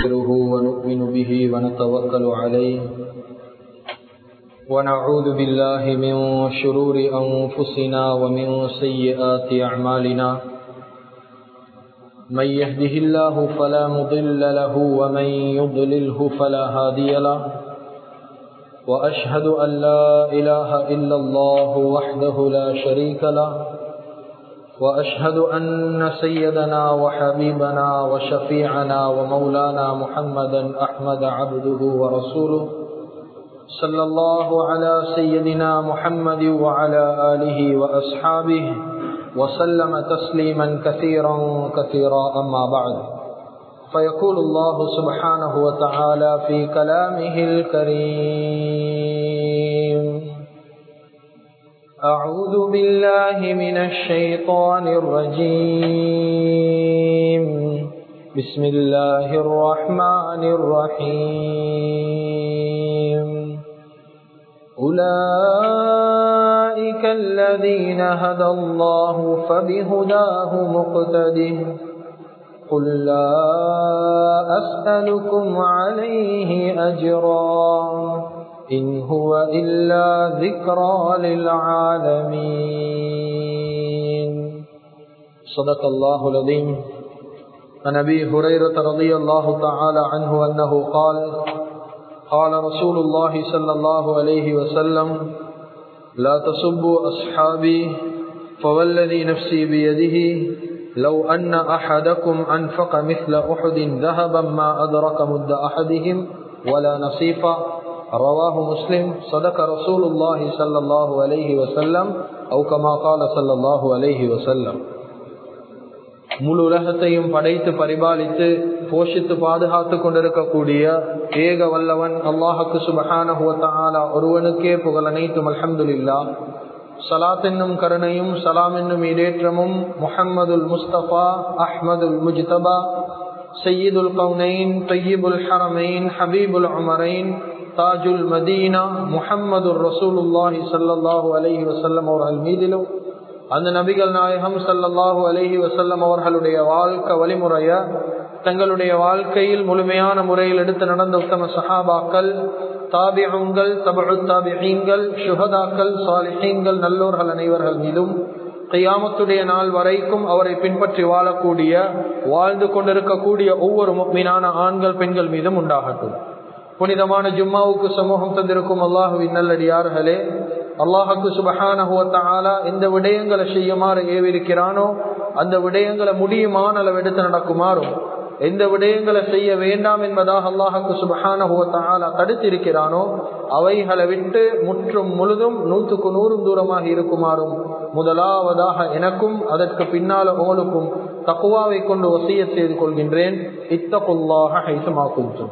ونؤمن به ونتوكل عليه ونعوذ بالله من شرور أنفسنا ومن سيئات أعمالنا من يهده الله فلا مضل له ومن يضلله فلا هادي له وأشهد أن لا إله إلا الله وحده لا شريك له وأشهد أن سيدنا وحبيبنا وشفيعنا ومولانا محمدا أحمد عبده ورسوله صلى الله على سيدنا محمد وعلى آله وأصحابه وسلم تسليما كثيرا كثيرا أما بعد فيقول الله سبحانه وتعالى في كلامه الكريم أعوذ بالله من الشيطان الرجيم بسم الله الرحمن الرحيم أولئك الذين هدى الله فبهداه مقتده قل لا أسألكم عليه أجرا إن هو إلا ذكرى للعالمين صدق الله العظيم. عن أبي هريرة رضي الله تعالى عنه أنه قال قال رسول الله صلى الله عليه وسلم لا تسبوا أصحابي فوالذي نفسي بيده لو أن أحدكم أنفق مثل أحد ذهبا ما أدرك مد أحدهم ولا نصيفا رواه مسلم. صدق رسول الله صلى الله عليه وسلم أو كما قال صلى الله عليه وسلم. முழு உலகத்தையும் படைத்து பரிபாலித்து போஷித்து பாதுகாத்து கொண்டிருக்கக்கூடிய ஏக வல்லவன் அல்லாஹுக்கு சுப்ஹானஹு வ தஆலா ஒருவனுக்கே புகழ் அனைத்தும். அல்ஹம்துலில்லாஹ். ஸலாத் என்னும் கருணையும் சலாம் என்னும் ஈடேற்றமும் முஹம்மதுல் முஸ்தபா அஹ்மதுல் முஜ்தபா சய்யிதுல் கௌனைன் தய்யிபுல் ஹரமைன் ஹபீபுல் உமரைன் தாஜுல் மதீனா முஹம்மதுர் ரசூலுல்லாஹி ஸல்லல்லாஹு அலைஹி வஸல்லம் அவர்கள் மீதிலும் அந்த நபிகள் நாயகம் ஸல்லல்லாஹு அலைஹி வஸல்லம் அவர்களுடைய வாழ்க்கை வழிமுறைய தங்களுடைய வாழ்க்கையில் முழுமையான முறையில் எடுத்து நடந்த உத்தம சஹாபாக்கள், தாபிஊன்கள், தபஉத் தாபிஈன்கள், ஷுஹதாக்கள், சாலிஹீன்கள், நல்லோர்கள் அனைவர்கள் மீதும் கியாமத்துடைய நாள் வரைக்கும் அவரை பின்பற்றி வாழக்கூடிய வாழ்ந்து கொண்டிருக்கக்கூடிய ஒவ்வொரு முஃமினான ஆண்கள் பெண்கள் மீதும் உண்டாகட்டும். புனிதமான ஜும்மாவுக்கு சமூகம் தந்திருக்கும் அல்லாஹுவின் நல்லடியார்களே, அல்லாஹுக்கு சுப்ஹானஹு வ தஆலா எந்த விடயங்களை செய்யுமாறு ஏவிருக்கிறானோ அந்த விடயங்களை முடியுமான அளவு எடுத்து நடக்குமாறும், எந்த விடயங்களை செய்ய வேண்டாம் என்பதாக அல்லாஹுக்கு சுப்ஹானஹு வ தஆலா தடுத்திருக்கிறானோ அவைகளை விட்டு முற்றும் முழுதும் 100க்கு 100 தூரமாக இருக்குமாறும் முதலாவதாக எனக்கும் அதற்கு பின்னால உங்களுக்கும் தக்வாவை கொண்டு வசியத் செய்து கொள்கின்றேன். இத்தகுல்லாஹ ஹைசுமா குன்தும்.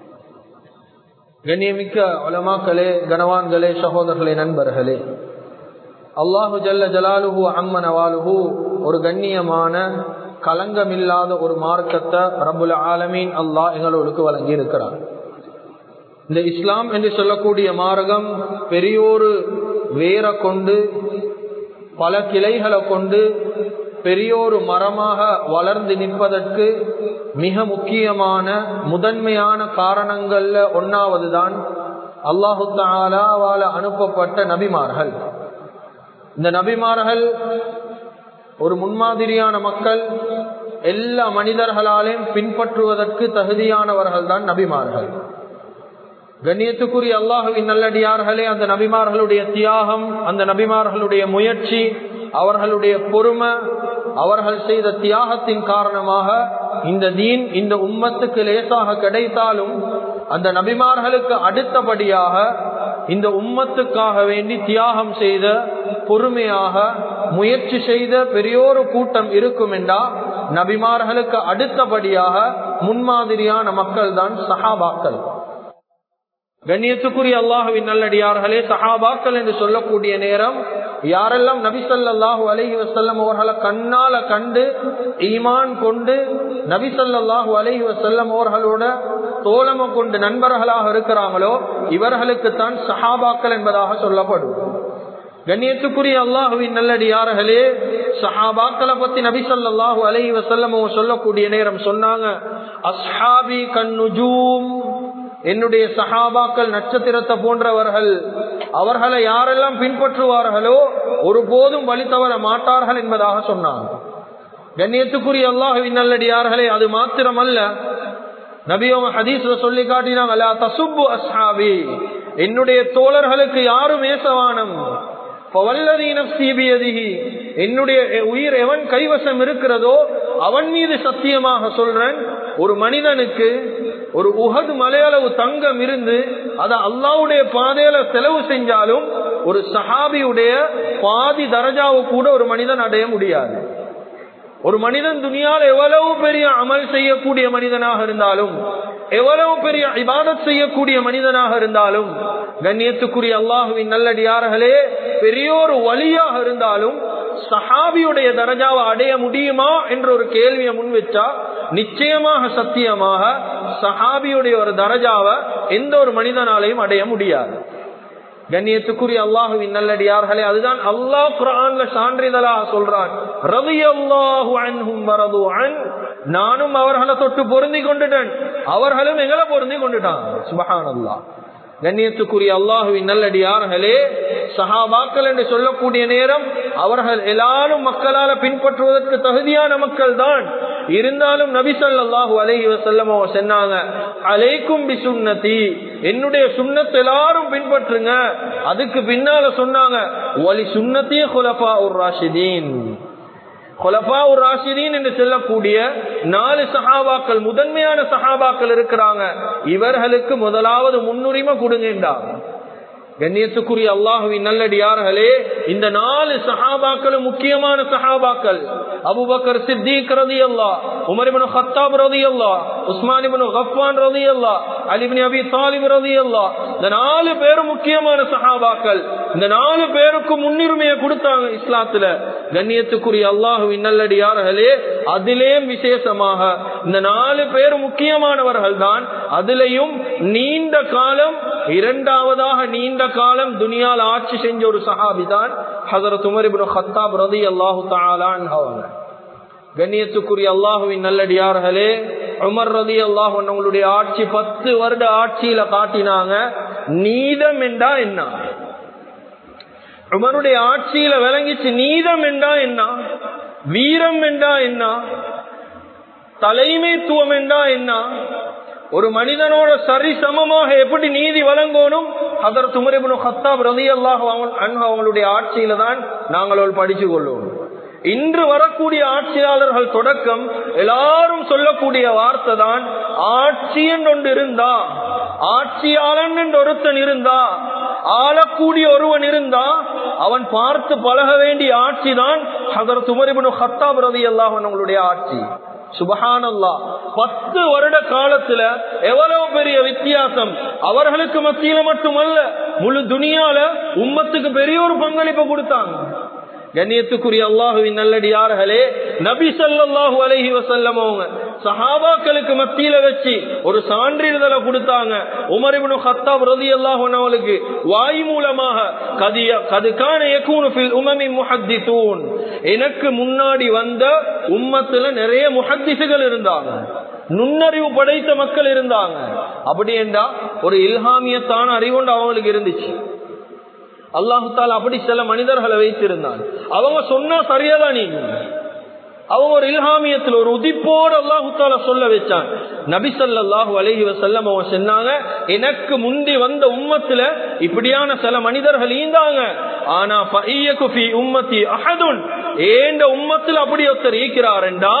கண்ணியமிக்க உலமாக்களே, கனவான்களே, சகோதரர்களே, நண்பர்களே, அல்லாஹு ஜல்ல ஜலாலுஹு அம்ம நவாலுஹு ஒரு கண்ணியமான கலங்கமில்லாத ஒரு மார்க்கத்தை ரப்புல் ஆலமீன் அல்லாஹ் எங்களுக்கு வழங்கி இருக்கிறார். இந்த இஸ்லாம் என்று சொல்லக்கூடிய மார்க்கம் பெரியோரு வேர கொண்டு பல கிளைகளை கொண்டு பெரியோரு மரமாக வளர்ந்து நிற்பதற்கு மிக முக்கியமான முதன்மையான காரணங்கள்ல ஒன்னாவதுதான் அல்லாஹு தஆலாவால அனுப்பப்பட்ட நபிமார்கள். இந்த நபிமார்கள் ஒரு முன்மாதிரியான மக்கள், எல்லா மனிதர்களாலையும் பின்பற்றுவதற்கு தகுதியானவர்கள் தான் நபிமார்கள். கண்ணியத்துக்குரிய அல்லாஹுவின் நல்லடியார்களே, அந்த நபிமார்களுடைய தியாகம், அந்த நபிமார்களுடைய முயற்சி, அவர்களுடைய பொறுமை, அவர்கள் செய்த தியாகத்தின் காரணமாக இந்த தீன் இந்த உம்மத்துக்கு லேசாக கிடைத்தாலும் அந்த நபிமார்களுக்கு அடுத்தபடியாக இந்த உம்மத்துக்காக வேண்டி தியாகம் செய்த, பொறுமையாக முயற்சி செய்த பெரியோரு கூட்டம் இருக்கும் என்றா நபிமார்களுக்கு அடுத்தபடியாக முன்மாதிரியான மக்கள் தான் சஹாபாக்கள். கண்ணியத்துக்குரிய அல்லாஹுவின் நல்லடியார்களே, சஹாபாக்கள் என்று சொல்லக்கூடிய நேரம் யாரெல்லாம் நபி ஸல்லல்லாஹு அலைஹி வஸல்லம் அவர்களை கண்ணால கண்டு ஈமான் கொண்டு நபி ஸல்லல்லாஹு அலைஹி வஸல்லம் அவர்களோட தோழமை கொண்டு நண்பர்களாக இருக்கிறாங்களோ இவர்களுக்கு தான் சஹாபாக்கள் என்பதாக சொல்லப்படும். கண்ணியத்துக்குரிய அல்லாஹுவின் நல்லடியார்களே, சஹாபாக்களை பத்தி நபி ஸல்லல்லாஹு அலைஹி வஸல்லம் சொல்லக்கூடிய நேரம் சொன்னாங்க, அஸ்ஹாபி கன்னுஜூம், என்னுடைய சஹாபாக்கள் நட்சத்திரத்தை போன்றவர்கள், அவர்களை யாரெல்லாம் பின்பற்றுவார்களோ ஒருபோதும் வழி தவற மாட்டார்கள் என்பதாக சொன்னாங்க. கண்ணியத்துக்குரிய அல்லாஹ்வின் நல்லடியார்களே, அது மாத்திரமல்ல, நபி அவங்க ஹதீஸ்ல சொல்லி காட்டினாங்க, லா தசுப்பு அஸ்ஹாபி, என்னுடைய தோழர்களுக்கு யாரும் ஏசவானம், ஃபவல்லதி நஃப்ஸி பியதிஹி, என்னுடைய உயிர் எவன் கைவசம் இருக்கிறதோ அவன் மீது சத்தியமாக சொல்றேன், ஒரு மனிதனுக்கு ஒரு உஹது மலையளவு தங்கம் இருந்து அதை அல்லாஹ்வுடைய பாதையில செலவு செஞ்சாலும் ஒரு சஹாபியுடைய பாதி தரஜாவை கூட ஒரு மனிதன் அடைய முடியாது. ஒரு மனிதன் துனியால் எவ்வளவு பெரிய அமல் செய்யக்கூடிய மனிதனாக இருந்தாலும், எவ்வளவு பெரிய இபாதத் செய்யக்கூடிய மனிதனாக இருந்தாலும், கண்ணியத்துக்குரிய அல்லாஹுவின் நல்லடியார்களே, பெரியோரு வலியாக இருந்தாலும் சஹாபியுடைய தரஜாவை அடைய முடியுமா என்ற ஒரு கேள்வியை முன் வச்சா நிச்சயமாக சத்தியமாக சஹாபியுடைய ஒரு தரஜாவை எந்த ஒரு மனிதனாலையும் அடைய முடியாது. கண்ணியத்துக்குரிய அல்லாஹுவின் நல்லடியார்களே, அதுதான் அல்லாஹ் குர்ஆன்ல சான்றிதழாக சொல்றான், ரலியல்லாஹு அன்ஹும் வரது அன், நானும் அவர்களை தொட்டு பொருந்தி கொண்டுட்டேன், அவர்களும் எங்களை பொருந்தி கொண்டுட்டான். சுப்ஹானல்லாஹ். கண்ணியத்துக்குரிய அல்லாஹுவின் நல்லடியார்களே, சஹாபாக்கள் என்று சொல்லக்கூடிய நேரம் அவர்கள் எல்லாரும் மக்களால பின்பற்றுவதற்கு தகுதியான மக்கள் தான். இருந்தாலும் நபி ஸல்லல்லாஹு அலைஹி வஸல்லம் சொன்னாங்க, அலைக்கும் பி சுன்னதி, என்னுடைய சுன்னத் எல்லாரும் பின்பற்றுங்க. அதுக்கு பின்னால சொன்னாங்க, வலி சுன்னதி குலஃபாஉர் ராஷிதீன், குலஃபாஉர் ராஷிதீன் என்று சொல்லக்கூடிய 4 சஹாபாக்கள், முதன்மையான சஹாபாக்கள் இருக்கிறாங்க, இவர்களுக்கு முதலாவது முன்னுரிமை கொடுங்கன்றாங்க. கண்ணியத்துக்குரிய அல்லாஹுவின் நல்லடியார்களே, இந்த 4 சஹாபாக்களும் முக்கியமான சஹாபாக்கள். அபூபக்கர் சித்திக் ரலியல்லாஹ், உமர் இப்னு கத்தாப் ரலியல்லாஹ், உஸ்மான் இப்னு கஃபான் ரலியல்லாஹ், அலி இப்னு அபி தாலிப் ரலியல்லாஹ், இந்த 4 பேரும் முக்கியமான சஹாபாக்கள். இந்த 4 பேருக்கு முன்னுரிமையை கொடுத்தாங்க இஸ்லாத்துல. கண்ணியத்துக்குரிய அல்லாஹுவின் நல்லடியார்களே, அதிலே விசேஷமாக இந்த 4 பேர் முக்கியமானவர்கள் தான். அதிலையும் நீண்ட காலம், இரண்டாவதாக நீண்ட காலம் துனியால் ஆட்சி செஞ்ச ஒரு சஹாபி தான் ஹஜ்ரத் உமர் இப்னு கத்தாப் ரலியல்லாஹு தஆலா அன்ஹு. கண்ணியத்துக்குரிய அல்லாஹுவின் நல்லடியார்களே, உமர் ரலியல்லாஹு அன்ஹுடைய ஆட்சி 10 வருட ஆட்சியில காட்டினாங்க நீதம் என்றா என்ன. உமருடைய ஆட்சியில விளங்கிச்சு நீதம் என்றா என்ன, வீரம் என்றா என்ன, தலைமைத்துவம் என்றா என்ன, ஒரு மனிதனோட சரி சமமாக எப்படி நீதி வழங்கணும். ஹஜ்ரத் உமர் இப்னு கத்தாப் ரலியல்லாஹு அன்ஹு அவங்களுடைய ஆட்சியில தான் நாங்கள் படிச்சு கொள்வோம். இன்று வரக்கூடிய ஆட்சியாளர்கள் தொடக்கம் எல்லாரும் சொல்லக்கூடிய வார்த்தை தான், ஆட்சி என்று இருந்தா, ஆட்சியாளன் என்று ஒருத்தன் இருந்தா, ஆளக்கூடிய ஒருவன் இருந்தா அவன் பார்த்து பழக வேண்டிய ஆட்சி தான் ஹஜ்ரத் உமர் இப்னு கத்தாப் ரலியல்லாஹு அன்ஹுடைய ஆட்சி. சுப்ஹானல்லாஹ். 10 வருட காலத்துல எவ்வளவு பெரிய வித்தியாசம். அவர்களுக்கு மத்தியில மட்டுமல்ல, முழு துனியால உம்மத்துக்கு பெரிய ஒரு பங்களிப்பு கொடுத்தாங்க. கண்ணியத்துக்குரிய அல்லாஹுவின் நல்லடியார்களே, நபி ஸல்லல்லாஹு அலைஹி வஸல்லம் அவங்க சஹாபாக்களுக்கு மத்தியில வச்சு ஒரு சான்றிதழை கொடுத்தாங்க. உமர் இப்னு கத்தாப் ரலியல்லாஹு அன்ஹு அவங்களுக்கு வாய் மூலமாக, கது கான யகூனு ஃபில் உமமி முஹத்திஸூன், எனக்கு முன்னாடி வந்த உம்மத்துல நிறைய முஹத்திஸுகள் இருந்தாங்க, நுண்ணறிவு படைத்த மக்கள் இருந்தாங்க. அப்படி என்றா ஒரு இல்ஹாமியத்தான அறிவுண்டு அவங்களுக்கு இருந்துச்சு. அல்லாஹு தஆலா அப்படி சில மனிதர்களை வைத்திருந்தான். அவங்க சொன்னா சரியாதான் நீங்க, அவங்க ஒரு இல்ஹாமியத்தில் ஒரு உதிப்போடு அல்லாஹு தஆலா சொல்ல வச்சான். நபி ஸல்லல்லாஹு அலைஹி வஸல்லம் அவங்க சொன்னாங்க, எனக்கு முந்தி வந்த உம்மத்துல இப்படியான சில மனிதர்கள் ஈந்தாங்க, ஆனா ஃபஇயகு ஃபீ உம்மத்தி அஹதுன், ஏண்ட உம்மத்துல அப்படி ஒருத்தர் ஈக்கிறார்டா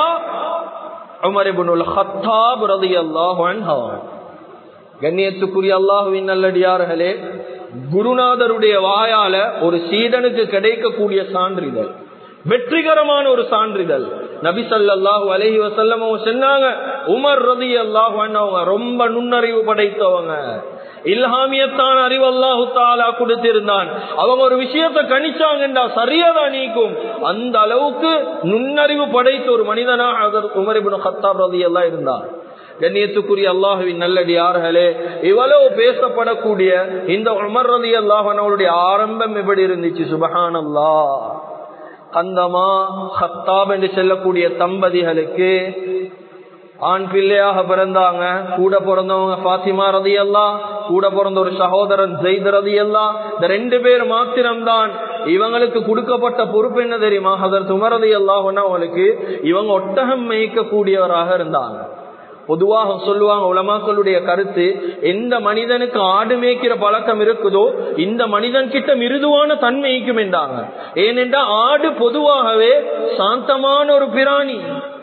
உமர் இப்னுல் கத்தாப் ரலியல்லாஹு அன்ஹு. கண்ணியத்துக்குரிய அல்லாஹ்வின் நல்லடியார்களே, குருநாதருடைய வாயால ஒரு சீடனுக்கு கிடைக்கக்கூடிய சான்றிதழ், வெற்றிகரமான ஒரு சான்றிதழ். நபி ஸல்லல்லாஹு அலைஹி வஸல்லம் சொன்னாங்க, உமர் ரலியல்லாஹு அன்ஹு ரொம்ப நுண்ணறிவு படைத்தவங்க, இல்ஹாமியத்தான அறிவு அல்லாஹு தஆலா கொடுத்திருந்தான். அவங்க ஒரு விஷயத்தை கணிச்சாங்கண்டா சரியாதான் நீக்கும், அந்த அளவுக்கு நுண்ணறிவு படைத்த ஒரு மனிதனாக ஹஜ்ரத் உமர் இப்னு கத்தாப் ரலியல்லாஹு இருந்தார். கண்ணியத்துக்குரிய அல்லாஹுவின் நல்லடியார்களே, இவ்வளவு பேசப்படக்கூடிய இந்த உமர் ரலியல்லாஹு அன்ஹுடைய ஆரம்பம் எப்படி இருந்துச்சு. சுப்ஹானல்லாஹ். கந்தமா ஹத்தாப் என்று சொல்லக்கூடிய தம்பதிகளுக்கு ஆண் பிள்ளையாக பிறந்தாங்க. கூட பிறந்தவங்க ஃபாத்திமா ரலியல்லாஹ், கூட பிறந்த ஒரு சகோதரன் ஸைத் ரலியல்லாஹ். இந்த 2 பேர் மாத்திரம்தான். இவங்களுக்கு கொடுக்கப்பட்ட பொறுப்பு என்ன தெரியுமா? ஹஜ்ரத் உமர் ரலியல்லாஹு அன்ஹு அவங்களுக்கு இவங்க ஒட்டகம் மேய்க்க கூடியவராக இருந்தாங்க. பொதுவாக சொல்லுவாங்க, உலமாக்களுடைய கருத்து, எந்த மனிதனுக்கு ஆடு மேய்க்கிற பழக்கம் இருக்குதோ இந்த மனிதன் கிட்ட மிருதுவான தன்மைக்கும் என்றாங்க. ஏனென்றால் ஆடு பொதுவாகவே சாந்தமான ஒரு பிராணி.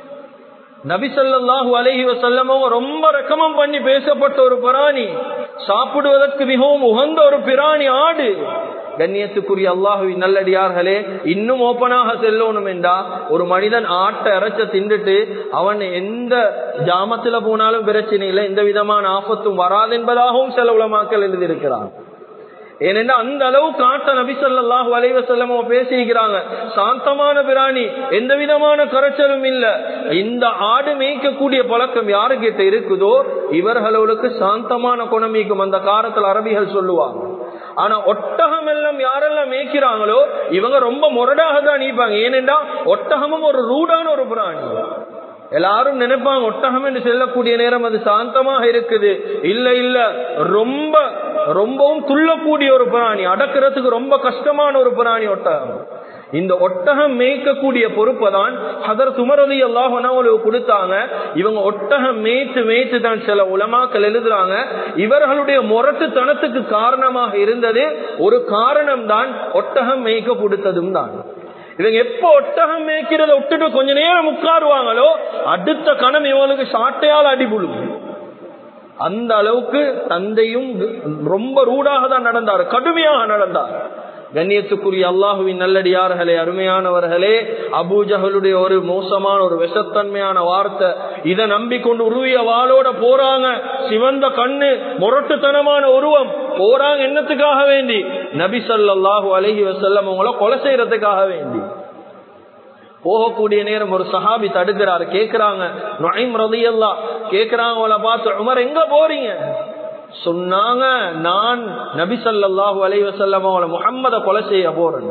நபி ஸல்லல்லாஹு அலைஹி வஸல்லம் ரொம்ப ரெக்கமெண்ட் பண்ணி பேசப்பட்ட ஒரு பிராணி, சாப்பிடுவதற்கு மிகவும் உகந்த ஒரு பிராணி ஆடு. கண்ணியத்துக்குரிய அல்லாஹ்வின் நல்லடியார்களே, இன்னும் ஓப்பனாக செல்லணும் என்றா, ஒரு மனிதன் ஆட்டை இறைச்ச தின்றுட்டு அவன் எந்த ஜாமத்துல போனாலும் பிரச்சனை இல்லை, எந்த விதமான ஆபத்தும் வராது என்பதாகவும் சில உலமாக்கள் எழுதியிருக்கிறார். ஏனென்றா அந்த அளவு காட்ட நபி ஸல்லல்லாஹு அலைஹி வஸல்லம் பேசியிருக்கிறாங்க. சாந்தமான பிராணி, எந்த விதமான கரைச்சலும் இல்ல. இந்த ஆடு மேய்க்கக்கூடிய பழக்கம் யாருக்கிட்ட இருக்குதோ இவர்களுக்கு சாந்தமான குணமிக்கும் அந்த காலத்தில் அரபிகள் சொல்லுவாங்க. ஆனா ஒட்டகம் எல்லாம் யாரெல்லாம் மேய்க்கிறாங்களோ இவங்க ரொம்ப முரடாக தான் நீப்பாங்க. ஏனென்றா ஒட்டகமும் ஒரு ரூடான ஒரு பிராணி. எல்லாரும் நினைப்பாங்க ஒட்டகம் என்று செல்லக்கூடிய நேரம் அது சாந்தமாக இருக்குது. இல்ல இல்ல, ரொம்பவும் துள்ளக்கூடிய ஒரு பிராணி, அடக்கிறதுக்கு ரொம்ப கஷ்டமான ஒரு பிராணி ஒட்டகம். இந்த ஒட்டகம் மேய்க்கக்கூடிய பொறுப்பை தான் ஹஜ்ரத் உமர் ரலியல்லாஹு அன்ஹு கொடுத்தாங்க. இவங்க ஒட்டகம் மேய்த்து தான் சில உலமாக்கள் எழுதுறாங்க, இவர்களுடைய முரட்டுத்தனத்துக்கு காரணமாக இருந்தது ஒரு காரணம் தான் ஒட்டகம் மேய்க்க கொடுத்ததும் தான். இவங்க எப்ப ஒட்டகம் மேய்க்கிறத விட்டுட்டு கொஞ்ச நேரம் உட்காருவாங்களோ அடுத்த கணம் இவங்களுக்கு சாட்டையால் அடிபுழும். அந்த அளவுக்கு தந்தையும் ரொம்ப ரூடாக தான் நடந்தார், கடுமையாக நடந்தார். கண்ணியத்துக்குரிய அல்லாஹுவின் நல்லடியார்களே, அருமையானவர்களே, அபூ ஜஹலுடைய ஒரு மோசமான ஒரு விஷத்தன்மையான வார்த்தை, இதை நம்பிக்கொண்டு உருவிய வாளோட போறாங்க. சிவந்த கண்ணு, முரட்டுத்தனமான உருவம், போறாங்க என்னத்துக்காக வேண்டி? நபி ஸல்லல்லாஹு அலைஹி வஸல்லம் அவங்கள கொலை செய்யறதுக்காக வேண்டி. போகக்கூடிய நேரம் ஒரு சஹாபி தடுக்கிறாரு. கேக்குறாங்க, நுஐம் ரலியல்லாஹ் கேக்குறாங்க, அவளை பார்த்து, உமர் எங்க போறீங்க? சொன்னாங்க, நான் நபி ஸல்லல்லாஹு அலைஹி வஸல்லம் அவங்கள முஹம்மத கொலை செய்ய போறேன்.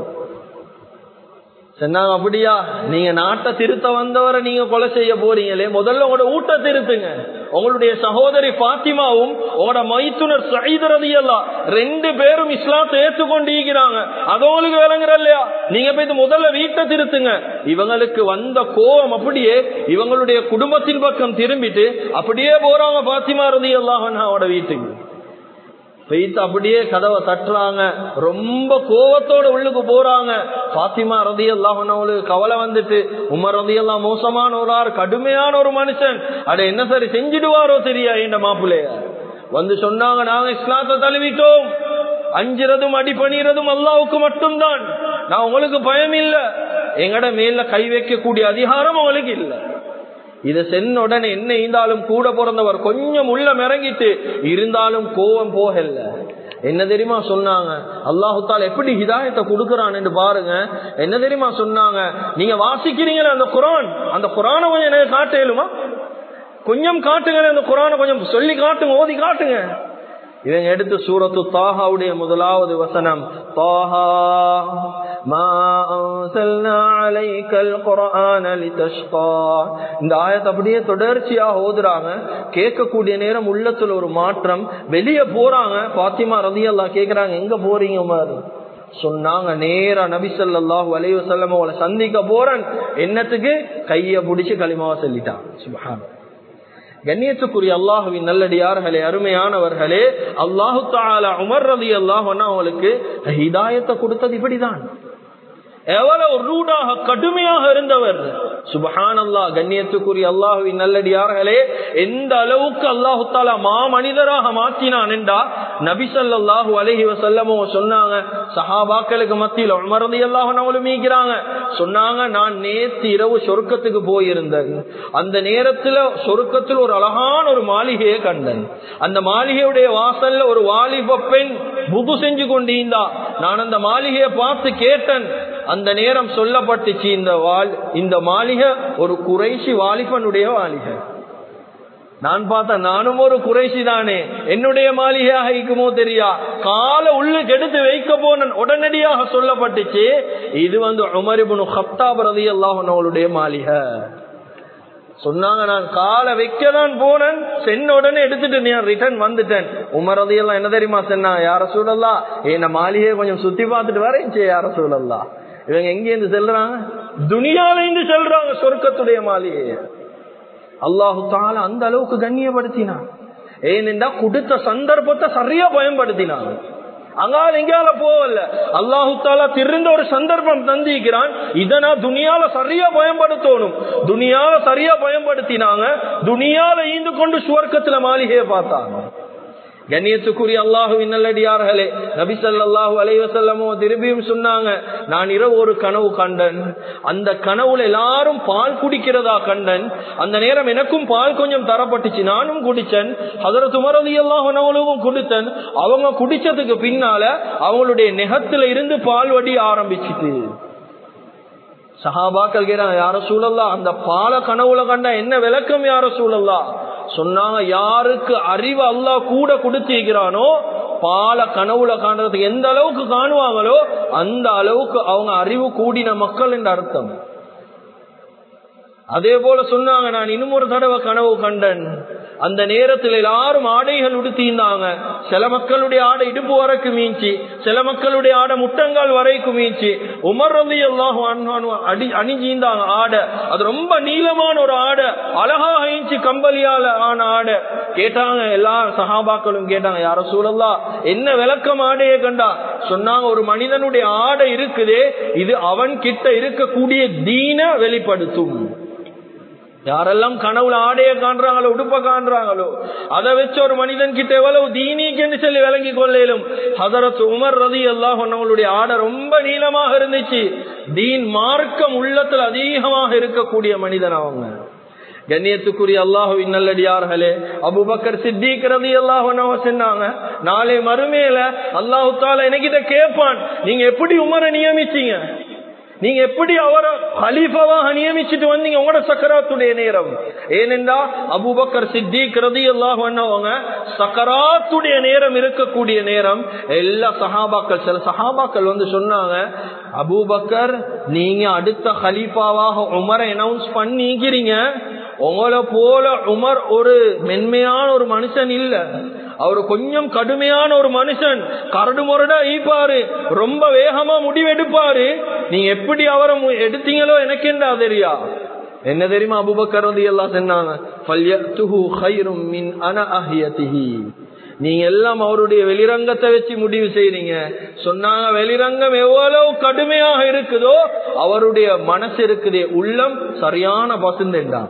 சொன்னாங்க, அப்படியா? நீங்க நாட்டை திருத்த வந்தவரை நீங்க கொலை செய்ய போறீங்களே, முதல்ல உங்களோட ஊட்ட திருத்துங்க. உங்களுடைய சகோதரி பாத்திமாவும் உங்களோட மைத்துனர் ஸஈத் ரலியல்லாஹ் 2 பேரும் இஸ்லாத்தை ஏற்றுக்கொண்டிருக்கிறாங்க. அது உங்களுக்கு விளங்குற இல்லையா? நீங்க போய் முதல்ல வீட்டை திருத்துங்க. இவங்களுக்கு வந்த கோபம் அப்படியே இவங்களுடைய குடும்பத்தின் பக்கம் திரும்பிட்டு அப்படியே போறாங்க பாத்திமா ரலியல்லாஹு அன்ஹாவோட வீட்டுக்கு. பெய்த்து அப்படியே கதவை தட்டுறாங்க, ரொம்ப கோவத்தோட உள்ளுக்கு போறாங்க. பாத்திமா ரலியல்லாஹு அன்ஹாவுக்கு கவலை வந்துட்டு, உமர் ரலியல்லாஹு மோசமான ஒரு ஆள், கடுமையான ஒரு மனுஷன், அட என்ன சரி செஞ்சிடுவாரோ தெரியா என்ற மாப்பிள்ளைய வந்து சொன்னாங்க, நாங்க இஸ்லாத்தை தழுவிட்டோம், அஞ்சுறதும் அடிபணிறதும் அல்லாஹ்வுக்கு மட்டும்தான், நான் உங்களுக்கு பயம் இல்ல, எங்கட மேல கை வைக்கக்கூடிய அதிகாரம் உங்களுக்கு இல்ல. இத சென்ன உடனே என்ன இருந்தாலும் கூட பிறந்தவர் கொஞ்சம் உள்ள இறங்கிட்டு இருந்தாலும் கோவம் போகல. என்ன தெரியுமா சொன்னாங்க? அல்லாஹு தஆலா எப்படி ஹிதாயத்தை கொடுக்கறான் என்று பாருங்க. என்ன தெரியுமா சொன்னாங்க? நீங்க வாசிக்கிறீங்களா அந்த குர்ஆன், அந்த குர்ஆனை கொஞ்சம் எனக்கு காட்டேலுமா? கொஞ்சம் காட்டுங்க, அந்த குர்ஆனை கொஞ்சம் சொல்லி காட்டுங்க, ஓதி காட்டுங்க. இவங்க எடுத்து சூரத்து தாஹாவுடைய முதலாவது வசனம், தாஹா மா அன்ஸல்னா அலைக்கல் குர்ஆன லிதஷ்கா. இந்த ஆயத்தை அப்படியே தொடர்ச்சியாக ஓதுறாங்க. கேட்கக்கூடிய நேரம் உள்ளத்துல ஒரு மாற்றம். வெளியே போறாங்க. பாத்திமா ரலியல்லாஹு கேக்குறாங்க, எங்க போறீங்க உமர்? சொன்னாங்க, நேரா நபி ஸல்லல்லாஹு அலைஹி வஸல்லம் அவளை சந்திக்க போறேன். என்னத்துக்கு? கைய பிடிச்சு கலிமாவை சொல்லிட்டான். சுப்ஹானல்லாஹ். கண்ணியத்துக்குரிய அல்லாஹுவின் நல்லடியார்களே, அருமையானவர்களே, அல்லாஹு தஆலா உமர் ரலியல்லாஹு அன்ஹு அவங்களுக்கு ஹிதாயத்தை கொடுத்தது இப்படிதான். எவ்வளவு ரூடாக கடுமையாக இருந்தவர், சுப்ஹானல்லாஹ். கண்ணியத்துக்குரிய அல்லாஹுவின் நல்லடியார்களே, எந்த அளவுக்கு அல்லாஹு தஆலா மாமனிதராக மாற்றினான் என்றா, நபி ஸல்லல்லாஹு அலைஹி வஸல்லம் சொன்னாங்க, சஹாபாக்களுக்கு மத்தியில் உமர் ரலியல்லாஹு அன்ஹு மீக்கிறாங்க. சொன்னாங்க, நான் நேத்து இரவு சொர்க்கத்துக்கு போயிருந்தேன். அந்த நேரத்துல சொர்க்கத்தில் ஒரு அழகான ஒரு மாளிகையை கண்டேன். அந்த மாளிகையுடைய வாசல்ல ஒரு வாலிப பெண் புது செஞ்சு கொண்டிருந்தா. நான் அந்த மாளிகையை பார்த்து கேட்டேன். அந்த நேரம் சொல்லப்பட்டுச்சு, இந்த மாளிகை ஒரு குறைஷி வாலிபனுடைய மாளிகை. நான் பார்த்தா நானும் ஒரு குறைஷி தானே, என்னுடைய மாளிகையாக இருக்குமோ தெரியா, கால உள்ளுக்கு எடுத்து வைக்க போன உடனடியாக சொல்லப்பட்டுச்சு, இது உமர் இப்னு கத்தாப் ரலியல்லாஹு அன்ஹு அவருடைய மாளிகை. சொன்னாங்க, நான் காலை வைக்கதான் போனேன், சென்ன உடனே எடுத்துட்டு நான் ரிட்டர்ன் வந்துட்டேன். உமர் ரலியல்லாஹு என்ன தெரியுமா சொன்னாங்க, யா ரசூலல்லாஹ் என்ன மாளிகையை கொஞ்சம் சுத்தி பார்த்துட்டு வரேன் யா ரசூலல்லாஹ். இவங்க எங்க இருந்து செல்றாங்க? துனியால இருந்து செல்றாங்க சொர்க்கத்துடைய மாளிகையை. அல்லாஹு தஆலா அந்த அளவுக்கு கண்ணியப்படுத்தினான். ஏனென்றா கொடுத்த சந்தர்ப்பத்தை சரியா பயன்படுத்தினாங்க. அங்கால எங்கால போகல, அல்லாஹு தஆலா திருந்த ஒரு சந்தர்ப்பம் தந்திக்கிறான், இதனா துனியால சரியா பயன்படுத்தணும். துனியால சரியா பயன்படுத்தினாங்க, துனியால ஈந்து கொண்டு சுவர்க்கத்துல மாளிகையை பார்த்தாங்க. கண்ணியத்துக்குரிய அல்லாஹுவின் நல்லடியார்களே, நபி ஸல்லல்லாஹு அலைஹி வஸல்லம் திரும்பியும் சொன்னாங்க, நான் இரவு ஒரு கனவு கண்டேன். அந்த கனவுல எல்லாரும் பால் குடிக்கிறதா கண்டேன். அந்த நேரம் எனக்கும் பால் கொஞ்சம் தரப்பட்டுச்சு, நானும் குடிச்சேன். ஹஜ்ரத் உமர் ரலியல்லாஹு அன்ஹுவும் குடித்தேன். அவங்க குடிச்சதுக்கு பின்னால அவங்களுடைய நெகத்துல இருந்து பால் வடி ஆரம்பிச்சுட்டு. சஹாபாக்கள் கேட்டாங்க, யா ரசூலல்லாஹ் அந்த பால கனவுல கண்டா என்ன விளக்கம் யா ரசூலல்லாஹ்? சொன்னாங்க, யாருக்கு அறிவு அல்லாஹ் கூட கொடுத்திருக்கிறானோ பால கனவுல காண்றதுக்கு எந்த அளவுக்கு காணுவாங்களோ அந்த அளவுக்கு அவங்க அறிவு கூடின மக்கள் என்ற அர்த்தம். அதே போல சொன்னாங்க, நான் இன்னும் ஒரு தடவை கனவு கண்டேன். அந்த நேரத்தில் எல்லாரும் ஆடைகள் உடுத்தியிருந்தாங்க. சில மக்களுடைய ஆடை இடுப்பு வரைக்கும் மீஞ்சி, சில மக்களுடைய ஆடை முட்டங்கால் வரைக்கும் மீஞ்சி. உமர் ரலியல்லாஹு அன்ஹு அணிஞ்சிருந்தாங்க ஆடை, அது ரொம்ப நீளமான ஒரு ஆடை, அழகாக இஞ்சி கம்பளியால ஆன ஆடை. கேட்டாங்க, எல்லா சஹாபாக்களும் கேட்டாங்க, யா ரசூலல்லாஹ் என்ன விளக்கம் ஆடையை கண்டா? சொன்னாங்க, ஒரு மனிதனுடைய ஆடை இருக்குதே, இது அவன் கிட்ட இருக்கக்கூடிய தீன வெளிப்படுத்தும். யாரெல்லாம் கனவுல ஆடைய காண்றாங்களோ உடுப்ப காண்றாங்களோ அதை வச்சு ஒரு மனிதன் கிட்ட எவ்வளவு தீனிக்கு சொல்லி விளங்கி கொள்ளும். ஹஜ்ரத் உமர் ரலியல்லாஹு அன்ஹுவுடைய ஆடை ரொம்ப நீளமாக இருந்துச்சு. தீன் மார்க்கம் உள்ளத்துல அதிகமாக இருக்கக்கூடிய மனிதன் அவங்க. கண்ணியத்துக்குரிய அல்லாஹுவின் நல்லடியார்களே, அபூபக்கர் சித்திக் ரலியல்லாஹு அன்ஹு சொன்னாங்க, நாளை மறுமையில அல்லாஹ் தஆலா என்கிட்ட கேட்பான், நீங்க எப்படி உமரை நியமிச்சீங்க, நீங்க எப்படி அவரை கலீஃபாவாக நியமிச்சுட்டு வந்தீங்க உங்களோட சக்கராத்துடைய நேரம்? ஏனென்றா அபூபக்கர் சித்திக் ரலியல்லாஹு அன்ஹு அவங்க சக்கராத்துடைய நேரம் இருக்கக்கூடிய நேரம். எல்லா சஹாபாக்கள், சில சஹாபாக்கள் சொன்னாங்க, அபூபக்கர் நீங்க அடுத்த கலீஃபாவாக உமரை அனௌன்ஸ் பண்ணிக்கிறீங்க, உங்களை போல உமர் ஒரு மென்மையான ஒரு மனுஷன் இல்ல, அவரு கொஞ்சம் கடுமையான ஒரு மனுஷன், கரடு முரடா ஈப்பாரு, ரொம்ப வேகமா முடிவெடுப்பாரு, நீங்க எப்படி அவரை எடுத்தீங்களோ எனக்கு என்ன தெரியா. என்ன தெரியுமா அபூபக்கர் ரலியல்லாஹு சொன்னாங்க, ஃபல்யத்துஹு கைரும் மின் அன அஹியதிஹி. நீங்க எல்லாம் அவருடைய வெளிரங்கத்தை வச்சு முடிவு செய்றீங்க. சொன்னாங்க, வெளிரங்கம் எவ்வளவு கடுமையாக இருக்குதோ அவருடைய மனசு இருக்குதே, உள்ளம் சரியான பசுந்தேண்டான்.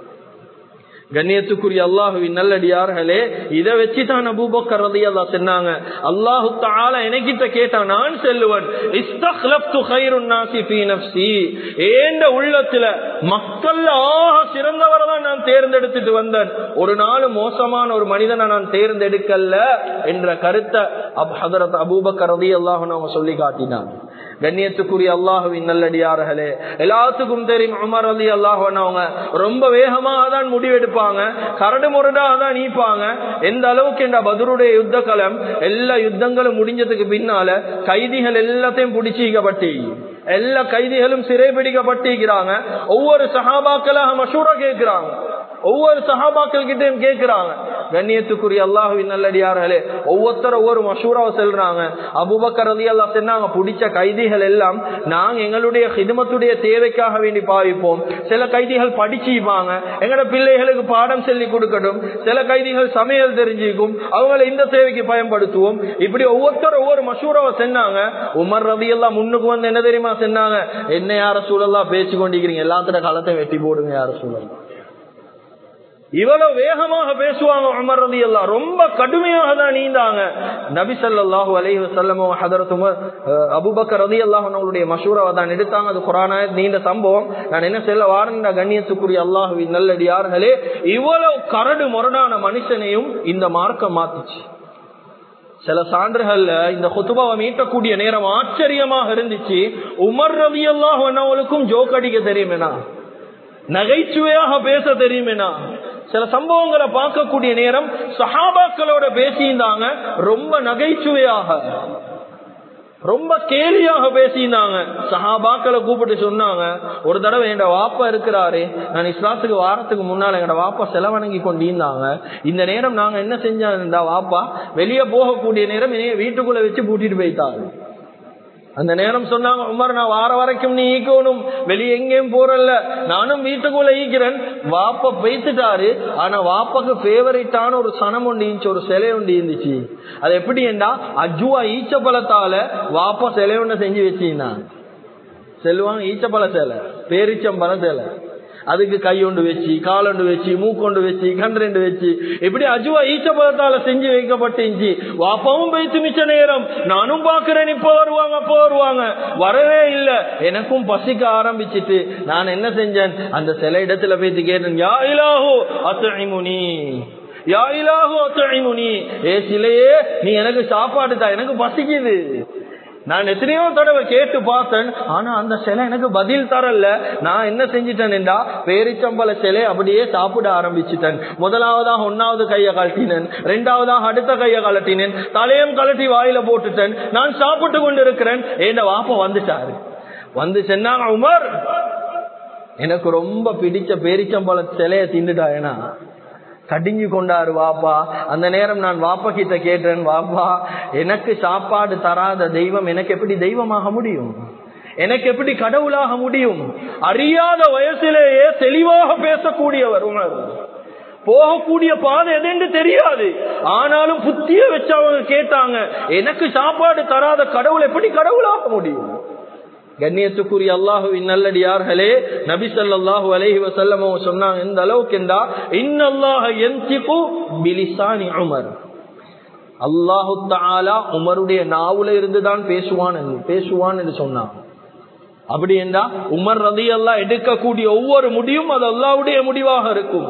கண்ணியத்துக்குரிய அல்லாஹுவின் நல்லடியார்களே, இதை வச்சுதான் அபூபக்கர் ரலியல்லாஹு சொன்னாங்க, அல்லாஹு தஆலா எனக்கிட்ட கேட்டா நான் சொல்லுவேன், இஸ்தக்லப்து கைருன் நாஸி ஃபீ நஃப்ஸி, ஏண்ட உள்ளத்துல மக்கள் ஆக சிறந்தவரை தான் நான் தேர்ந்தெடுத்துட்டு வந்தேன், ஒரு நாள் மோசமான ஒரு மனிதனை நான் தேர்ந்தெடுக்கல என்ற கருத்தை ஹஜ்ரத் அபூபக்கர் ரலியல்லாஹு அன்ஹு சொல்லி காட்டினாங்க. கண்ணியத்துக்குரிய அல்லாஹுவின் நல்லடியார்களே, எல்லாத்துக்கும் தெரியும் உமர் ரலியல்லாஹு அன்ஹு ரொம்ப வேகமாக தான் முடிவெடுப்பாங்க, கரடு முரடாக தான் நீப்பாங்க. எந்த அளவுக்கு என்ற பத்ருடைய யுத்த களம் எல்லா யுத்தங்களும் முடிஞ்சதுக்கு பின்னால கைதிகள் எல்லாத்தையும் பிடிச்சிக்கப்பட்டு எல்லா கைதிகளும் சிறைபிடிக்கப்பட்டிருக்கிறாங்க. ஒவ்வொரு சஹாபாக்களாக மஷூரா கேட்கிறாங்க, ஒவ்வொரு சஹாபாக்கள் கிட்டையும் கேட்கிறாங்க. கண்ணியத்துக்குரிய அல்லாஹுவின் நல்லடியார்களே, ஒவ்வொருத்தர் ஒவ்வொரு மஷூராவை செல்றாங்க. அபூபக்கர் ரலியல்லாஹு சொன்னாங்க, பிடிச்ச கைதிகள் எல்லாம் நாங்க எங்களுடைய ஹிதமத்துடைய தேவைக்காக வேண்டி பாவிப்போம். சில கைதிகள் படிச்சுப்பாங்க, எங்களோட பிள்ளைகளுக்கு பாடம் சொல்லி கொடுக்கட்டும். சில கைதிகள் சமையல் தெரிஞ்சுக்கும், அவங்களை இந்த தேவைக்கு பயன்படுத்துவோம். இப்படி ஒவ்வொருத்தர் ஒவ்வொரு மஷூராவை சொன்னாங்க. உமர் ரலியல்லாஹு முன்னுக்கு வந்து என்ன தெரியுமா சொன்னாங்க, என்ன யா ரசூலல்லாஹ் பேச்சு கொண்டிருக்கிறீங்க, எல்லாத்தோட களத்தை வெட்டி போடுங்க யா ரசூலல்லாஹ். இவ்வளவு வேகமாக பேசுவாங்க உமர் ரலியல்லாஹு, ரொம்ப கடுமையாக தான் நீந்தாங்க. நபி ஸல்லல்லாஹு அலைஹி வஸல்லம் ஹஜ்ரத் அபூபக்கர் ரலியல்லாஹு அன்ஹுவுடைய மஷூராவை தான் எடுத்தாங்க. அது குர்ஆனாய நீண்ட சம்பவம். நான் என்ன சொல்ல வாரேன்னா, கண்ணியத்துக்குரிய அல்லாஹ்வின் நல்லடியார்களே, இவ்வளவு கரடு முரடான மனுஷனையும் இந்த மார்க்கம் மாத்துச்சு. சில சான்றுகள்ல இந்த குத்துபாவை மீட்டக்கூடிய நேரம் ஆச்சரியமாக இருந்துச்சு. உமர் ரலியல்லாஹு அன்ஹுவுக்கும் ஜோக் அடிக்க தெரியுமேனா, நகைச்சுவையாக பேச தெரியுமேனா, சில சம்பவங்களை பார்க்கக்கூடிய நேரம் சஹாபாக்களோட பேசியிருந்தாங்க, ரொம்ப நகைச்சுவையாக, ரொம்ப கேலியாக பேசினாங்க. சஹாபாக்களை கூப்பிட்டு சொன்னாங்க, ஒரு தடவை என் வாப்பா இருக்கிறாரு, நான் இஸ்லாத்துக்கு வாரத்துக்கு முன்னால எங்க வாப்பா செலவணங்கி கொண்டிருந்தாங்க. இந்த நேரம் நாங்க என்ன செஞ்சா, வாப்பா வெளியே போகக்கூடிய நேரம் என்னைய வீட்டுக்குள்ள வச்சு பூட்டிட்டு போயிட்டாரு. அந்த நேரம் சொன்னாங்க, உமர் நான் வார வரைக்கும் நீ ஈக்கணும், வெளியே எங்கேயும் போறல்ல, நானும் வீட்டுக்குள்ள ஈக்கிறேன். வாப்பா பேத்துட்டாரு. ஆனா வாப்பாக்கு ஃபேவரட்டான ஒரு சனம் ஒன்று இருந்துச்சு, ஒரு சிலை ஒன்று இருந்துச்சு. அது எப்படி என்றா, அஜுவா ஈச்சப்பழத்தால வாப்பா சிலை ஒன்று செஞ்சு வச்சிருந்தான். செல்வாங்க ஈச்சப்பழ சேலை, பேரிச்சம்பழ சேலை, அதுக்கு கையொண்டு வச்சு, காலொண்டு வச்சு, மூக்கொண்டு வச்சு, கண்டரெண்டு வச்சு, இப்படி அஜுவா ஈச்சப்பழத்தால செஞ்சு வைக்கப்பட்டுச்சு. வாப்பாவும் பேச்சு மிச்ச நேரம் நானும் பாக்குறேன், இப்ப வருவாங்க அப்ப வருவாங்க, வரவே இல்லை. எனக்கும் பசிக்க ஆரம்பிச்சுட்டு நான் என்ன செஞ்சேன், அந்த சில இடத்துல பேசி கேட்டேன், யா இலாஹு அத்இமுனி, யா இலாஹு அத்இமுனி, ஏ சிலையே நீ எனக்கு சாப்பாடு தா, எனக்கு பசிக்குது. நான் எத்தனையோ தடவை கேட்டு பார்த்தேன், ஆனா அந்த சிலை எனக்கு பதில் தரல. நான் என்ன செஞ்சிட்டேன்டா, பேரிச்சம்பள சிலை அப்படியே சாப்பிட ஆரம்பிச்சுட்டேன். முதலாவதாக 1வது கையை கழட்டினேன், 2வதாக அடுத்த கையை கழட்டினேன், தலையும் கழட்டி வாயில போட்டுட்டேன். நான் சாப்பிட்டு கொண்டு இருக்கிறேன். என் வாப்பா வந்துட்டாரு. வந்து சொன்னாங்க, உமர் எனக்கு ரொம்ப பிடிச்ச பேரிச்சம்பள சிலையை தின்னுட்டா, ஏன்னா கடிஞ்சு கொண்டாரு வாப்பா. அந்த நேரம் நான் வாப்பா கிட்ட கேட்டேன், வாப்பா எனக்கு சாப்பாடு தராத தெய்வம் எனக்கு எப்படி தெய்வமாக முடியும், எனக்கு எப்படி கடவுளாக முடியும்? அறியாத வயசிலேயே தெளிவாக பேசக்கூடியவர் உணர், போகக்கூடிய பாதை எதென்று தெரியாது, ஆனாலும் புத்திய வச்சு அவங்க கேட்டாங்க, எனக்கு சாப்பாடு தராத கடவுள் எப்படி கடவுளாக முடியும்? கண்ணியத்துக்குரிய அல்லாஹுவின் நல்லடியார்களே, நபி ஸல்லல்லாஹு அலைஹி வஸல்லம் சொன்னாங்க, இந்த அளவுக்கு என்றா, இன்னல்லாஹ யன்திகு பிலிசானி உமர், அல்லாஹு தஆலா உமருடைய நாவுல இருந்து தான் பேசுவான் என்று சொன்னாங்க. அப்படி என்றா உமர் ரலியல்லாஹு எடுக்கக்கூடிய ஒவ்வொரு முடிவும் அது அல்லாஹ்வுடைய முடிவாக இருக்கும்.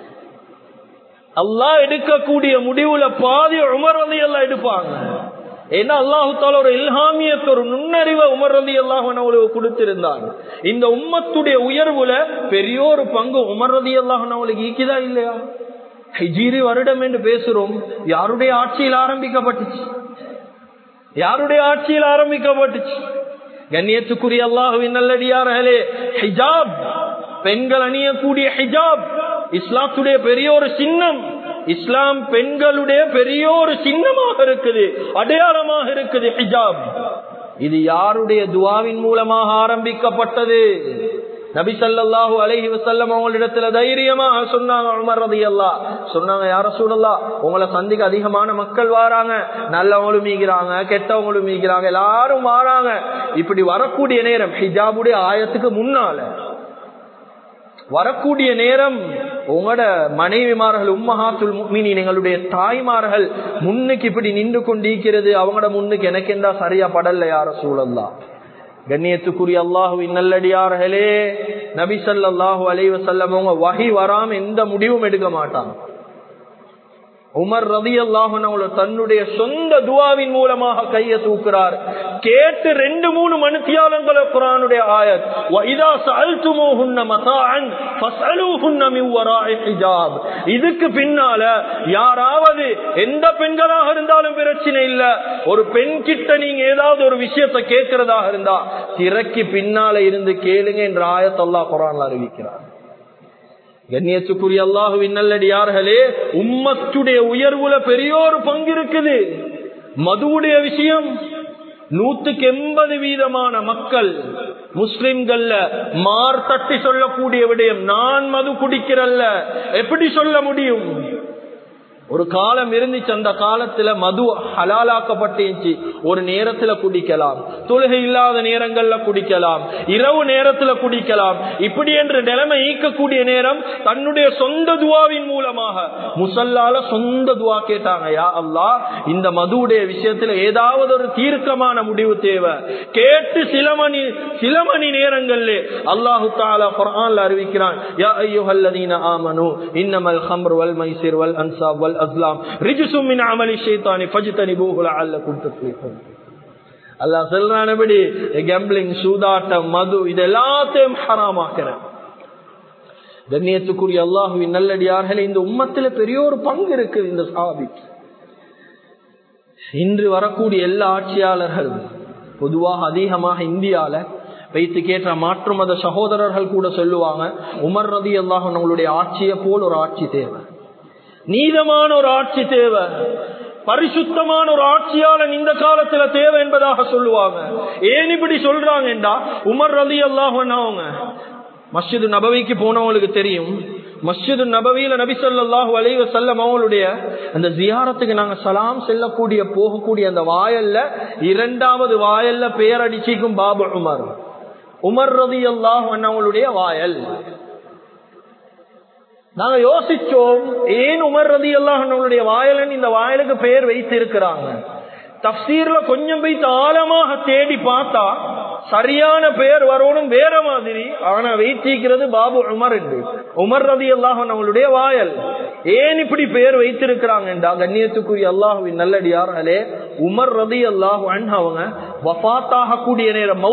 அல்லாஹ் எடுக்கக்கூடிய முடிவுல பாதி உமர் ரலியல்லாஹு எடுப்பாங்க. ஏன்னா அல்லாஹு தஆலா ஒரு இல்ஹாமியத், ஒரு நுண்ணறிவை உமர் ரலியல்லாஹு அன்ஹு கொடுத்திருந்தாங்க. இந்த உம்மத்துடைய உயர்வுல பெரிய ஒரு பங்கு உமர் ரலியல்லாஹு அன்ஹு ஈக்கிதா இல்லையா? ஹிஜ்ரி வருடம் என்று பேசுறோம், யாருடைய ஆட்சியில் ஆரம்பிக்கப்பட்டுச்சு? யாருடைய ஆட்சியில் ஆரம்பிக்கப்பட்டுச்சு? கண்ணியத்துக்குரிய அல்லாஹ்வின் நல்லடியார்களே, ஹிஜாப், பெண்கள் அணியக்கூடிய ஹிஜாப் இஸ்லாத்துடைய பெரிய ஒரு சின்னம். இஸ்லாம் பெண்களுடைய பெரிய ஒரு சின்னமாக இருக்குது, அடையாளமாக இருக்குது ஹிஜாப். இது யாருடைய துஆவின் மூலமாக ஆரம்பிக்கப்பட்டது? நபி ஸல்லல்லாஹு அலைஹி வஸல்லம் அவங்களிடத்துல தைரியமாக சொன்னாங்க, உமர் ரலியல்லாஹு சொன்னாங்க, யா ரசூலல்லாஹ் உங்களை சந்திக்க அதிகமான மக்கள் வராங்க, நல்லவங்களும் மீகிறாங்க, கெட்டவங்களும் மீகிறாங்க, எல்லாரும் வராங்க. இப்படி வரக்கூடிய நேரம் ஹிஜாபுடைய ஆயத்துக்கு முன்னால வரக்கூடிய நேரம் உங்களோட மனைவிமார்கள், உம்மஹாத்துல் முஃமினீன், எங்களுடைய தாய்மார்கள் முன்னுக்கு இப்படி நின்று கொண்டிருக்கிறது, அவங்களோட முன்னுக்கு எனக்கு என்ன சரியா படல யா ரசூலல்லாஹ். கண்ணியத்துக்குரிய அல்லாஹ்வின் நல்லடியார்களே, நபி ஸல்லல்லாஹு அலைஹி வஸல்லம் அவங்க வஹி வராம எந்த முடிவும் எடுக்க மாட்டாங்க. உமர் ரலியல்லாஹு அன்ஹு தன்னுடைய சொந்த துஆவின் மூலமாக கையை தூக்குறார். கேட்டு 2-3 மணித்தியாலங்களை குர்ஆனுடைய ஆயத், வஇதா சஅல்துமூஹுன்ன மதாஅன் ஃபஸ்அலூஹுன்ன மின் வராஇ ஹிஜாப். இதுக்கு பின்னால யாராவது எந்த பெண்களாக இருந்தாலும் பிரச்சனை இல்ல, ஒரு பெண் கிட்ட நீங்க ஏதாவது ஒரு விஷயத்தை கேட்கிறதாக இருந்தா திரைக்கு பின்னால இருந்து கேளுங்க என்ற ஆயத் அல்லாஹ் குர்ஆன்ல அறிவிக்கிறார். கண்ணியத்துக்குரிய அல்லாஹ்வின் நல்லடியார்களே, உம்மத்துடைய உயர்வுல பெரிய ஒரு பங்கு இருக்குது. மதுவுடைய விஷயம் 180% மக்கள் முஸ்லிம்கள்ல மார்த்தட்டி சொல்லக்கூடிய விடயம். நான் மது குடிக்கிறல்ல, எப்படி சொல்ல முடியும்? ஒரு காலம் இருந்துச்சு, அந்த காலத்துல மது ஹலாலாக்கப்பட்டுச்சு. ஒரு நேரத்துல குடிக்கலாம், தொழுகை இல்லாத நேரங்கள்ல குடிக்கலாம், இரவு நேரத்துல குடிக்கலாம். இப்படி என்று நிலைமை ஈக்கக்கூடிய நேரம் தன்னுடைய சொந்த துவாவின் மூலமாக முசல்லால சொந்த துவா கேட்டாங்க, யா அல்லாஹ் இந்த மதுவுடைய விஷயத்துல ஏதாவது ஒரு தீர்க்கமான முடிவு தேவை. கேட்டு சில மணி நேரங்கள்ல அல்லாஹு தஆலா குர்ஆன்ல அறிவிக்கிறான், யா அய்யுஹல்லதீன ஆமனூ இன்னமல் ஹம்ரு வல் மைசிர் வல் அன்சாப் வல் அஸ்லாம் ரிஜ்சும் மின் அமலி ஷைத்தானி ஃபஜ்தனிபூஹு லஅல்லகும் தஃப்லீஹூன். அல்லாஹ் கண்ணியத்துக்குரிய அல்லாஹுவின் நல்லடியார்களே, இந்த உம்மத்தில பெரிய ஒரு பங்கு இருக்குது இந்த சஹாபிக்கு. இன்று வரக்கூடிய எல்லா ஆட்சியாளர்களும் பொதுவாக அதிகமாக இந்தியால வைத்து கேட்ட மாற்று மத சகோதரர்கள் கூட சொல்லுவாங்க, உமர் ரலியல்லாஹு அன்ஹு அவங்களுடைய ஆட்சியை போல் ஒரு ஆட்சி தேவை, நீதமான ஒரு ஆட்சி தேவை, பரிசுத்தமான ஒரு ஆட்சியாளன் இந்த காலத்துல தேவை என்பதாக சொல்லுவாங்க. ஏன் இப்படி சொல்றாங்கடா, உமர் ரலியல்லாஹு அன்ஹு அவங்க மஸ்ஜிது நபவிக்கு போனவங்களுக்கு தெரியும். மஸ்ஜிது நபவியில நபி ஸல்லல்லாஹு அலைஹி வஸல்லம் அவங்களுடைய அந்த ஜியாரத்துக்கு நாங்க சலாம் செல்லக்கூடிய போகக்கூடிய அந்த வாயல்ல இரண்டாவது வாயல்ல பெயர் அடிச்சிக்கும் பாபு உமர், உமர் ரலியல்லாஹு அன்ஹு அவங்களுடைய வாயல். நாங்க யோசிச்சோம், ஏன் உமர் ரலியல்லாஹு அன்ஹு அவங்களுடைய வாயலன் இந்த வாயலுக்கு பெயர் வைத்து இருக்கிறாங்க. தஃப்சீர்ல கொஞ்சம் போய் ஆழமாக தேடி பார்த்தா சரியான பெயர் வரணும் வேற மாதிரி, ஆனா வைத்திருக்கிறது பாபு உமர் என்று, உமர் ரலியல்லாஹு அன்ஹு அவங்களுடைய வாயல். ஏன் இப்படி பெயர் வைத்திருக்கிறாங்க என்றா, கண்ணியத்துக்குரிய அல்லாஹ்வின் நல்லடியார்களே, உமர் ரலியல்லாஹு அன்ஹு அவங்க வஃபாத்தாக கூடிய நேரம்,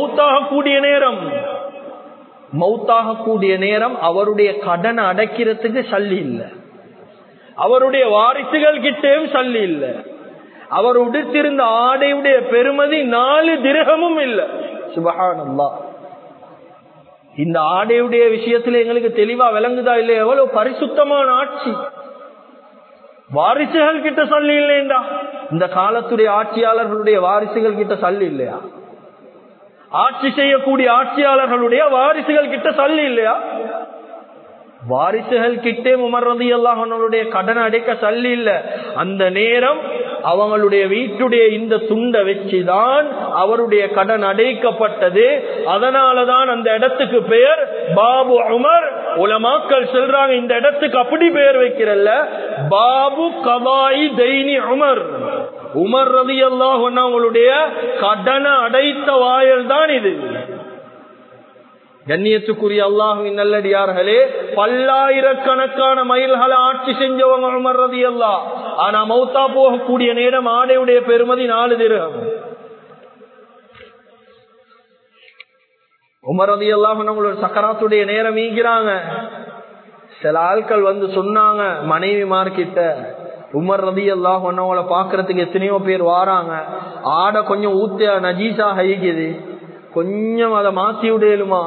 மௌத்தாக கூடிய நேரம் அவருடைய கடனை அடைக்கிறதுக்கு சல்லி இல்லை, அவருடைய வாரிசுகள் கிட்டேயும் சல்லி இல்லை, அவர் உடுத்திருந்த ஆடையுடைய பெருமதி 4 திர்ஹமும் இல்லை. சுப்ஹானல்லாஹ். இந்த ஆடையுடைய விஷயத்துல எங்களுக்கு தெளிவா விளங்குதா இல்லையா, எவ்வளவு பரிசுத்தமான ஆட்சி. வாரிசுகள் கிட்ட சல்லி இல்லையா, இந்த காலத்துடைய ஆட்சியாளர்களுடைய வாரிசுகள் கிட்ட சல்லி இல்லையா, ஆட்சி செய்யக்கூடிய ஆட்சியாளர்களுடைய வாரிசுகள் கிட்ட சல்லி இல்லையா, வாரிசுகள் கிட்டே உமர் ரலியல்லாஹு அன்ஹுடைய கடன் அடைக்க சல்லி இல்ல. அந்த நேரம் அவங்களுடைய வீட்டுடைய இந்த துண்டை வச்சுதான் அவருடைய கடன் அடைக்கப்பட்டது. அதனாலதான் அந்த இடத்துக்கு பெயர் பாபு உமர். உலமாக்கள் சொல்றாங்க, இந்த இடத்துக்கு அப்படி பெயர் வைக்கிறல்ல, பாபு கதாயி தைனி உமர், உமர் ரலியல்லாஹு அன்ஹு அவங்களுடைய கடனை அடைத்த வாயல் தான் இது. கண்ணியத்துக்குரிய அல்லாஹ்வின் நல்லடியார்களே, பல்லாயிரக்கணக்கான மைல்களை ஆட்சி செஞ்சவங்க உமர் ரலியல்லாஹு. ஆனா மௌத்தா போகக்கூடிய நேரம் ஆடையுடைய பெருமதி 4 திர்ஹம். உமர் ரலியல்லாஹு அவங்களோட சக்கராத்துடைய நேரம் ஈங்கிறாங்க. சில ஆட்கள் வந்து சொன்னாங்க மனைவிமார்கிட்ட, உமர் ரலியல்லாஹு அவங்கள பாக்குறதுக்கு எத்தனையோ பேர் வாராங்க, ஆடை கொஞ்சம் ஊத்தியா நஜீஸா ஹைக்குது, கொஞ்சம் அதை மாத்தி விடலுமா.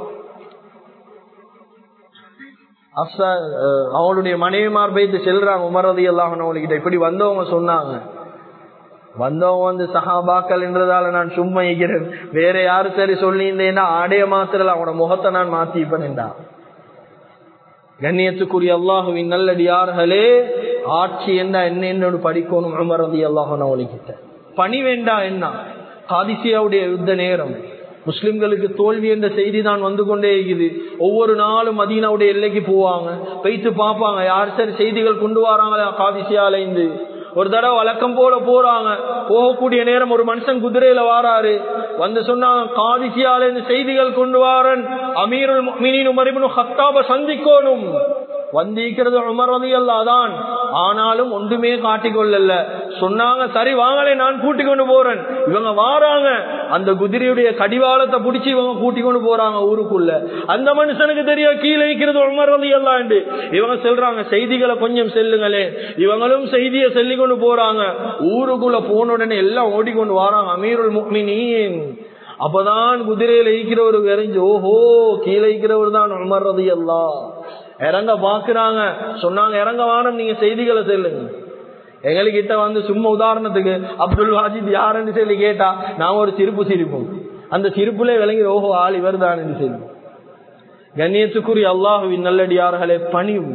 அவளுடைய மனைவிமார் போயிட்டு செல்றாங்க உமர் ரலியல்லாஹு அன்ஹு. இப்படி வந்தவங்க சொன்னாங்க, வந்தவங்க வந்து சஹாபாக்கள் என்றதால நான் சும்மா இருக்கிறேன், வேற யாரு சரி சொல்லியிருந்தேன்னா ஆடைய மாத்திரல அவனோட முகத்தை நான் மாத்திப்பேன்டா. கண்ணியத்துக்குரிய அல்லாஹுவின் நல்லடியார்களே, ஆட்சி என்ன படிக்கணும் உமர் ரலியல்லாஹு அன்ஹு கிட்ட. பணி வேண்டா என்ன, காதிசியாவுடைய யுத்த நேரம் முஸ்லிம்களுக்கு தோல்வி என்ற செய்தி தான் வந்து கொண்டே இருக்குது. ஒவ்வொரு நாளும் மதீனாவுடைய எல்லைக்கு போவாங்க, போயிட்டு பார்ப்பாங்க யார் சரி செய்திகள் கொண்டு வராங்களா காதிசியால இருந்து. ஒரு தடவை வழக்கம் போல போறாங்க, போகக்கூடிய நேரம் ஒரு மனுஷன் குதிரையில வாராரு, வந்து சொன்னாங்க காதிசியால இருந்து செய்திகள் கொண்டு வாரன், அமீருல் முஃமினீன் உமர் இப்னு கத்தாப சந்திக்கணும். வந்திருக்கிறது உமர் ரலியல்லாஹு தான், ஆனாலும் ஒன்றுமே காட்டிக்கொள்ளல. சொன்னாங்க சரி வாங்களே நான் கூட்டிக் கொண்டு போறேன். இவங்க வாராங்க, அந்த குதிரையுடைய கடிவாளத்தை பிடிச்சி இவங்க கூட்டிக் கொண்டு போறாங்க ஊருக்குள்ள. அந்த மனுஷனுக்கு தெரிய கீழே இருக்கிறது உமர் ரலியல்லாஹு என்று. இவங்க சொல்றாங்க செய்திகளை கொஞ்சம் செல்லுங்களே, இவங்களும் செய்தியை சொல்லி கொண்டு போறாங்க. ஊருக்குள்ள போன உடனே எல்லாம் ஓடிக்கொண்டு வராங்க அமீருல் முஃமினீன். அப்பதான் குதிரையில இருக்கிறவரு வெறிஞ்சு, ஓஹோ கீழே இருக்கிறவர் தான் உமர் ரலியல்லாஹு. இறங்க பாக்குறாங்க, சொன்னாங்க இறங்க வாரம் நீங்க செய்திகளை செல்லுங்க. எங்ககிட்ட வந்து சும்மா உதாரணத்துக்கு அப்துல் வாஜித் யாருன்னு சொல்லி கேட்டா நான் ஒரு சிரிப்போம், அந்த சிரிப்புல விளங்கி ஓஹோ ஆள் இவர் தான் என்று சொல்லி. கண்ணியத்துக்குரிய அல்லாஹுவின் நல்லடியார்களே, பணிவு.